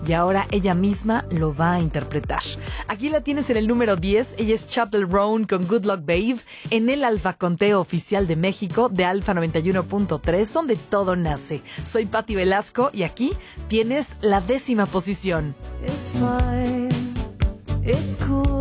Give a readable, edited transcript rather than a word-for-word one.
y ahora ella misma lo va a interpretar. Aquí la tienes en el número 10. Ella es Chappell Roan con Good Luck Babe en el Alfa Conteo Oficial de México de Alfa 91.3, donde todo nace. Soy Patti Velasco y aquí tienes la 10ª posición. It's fine, it's cool.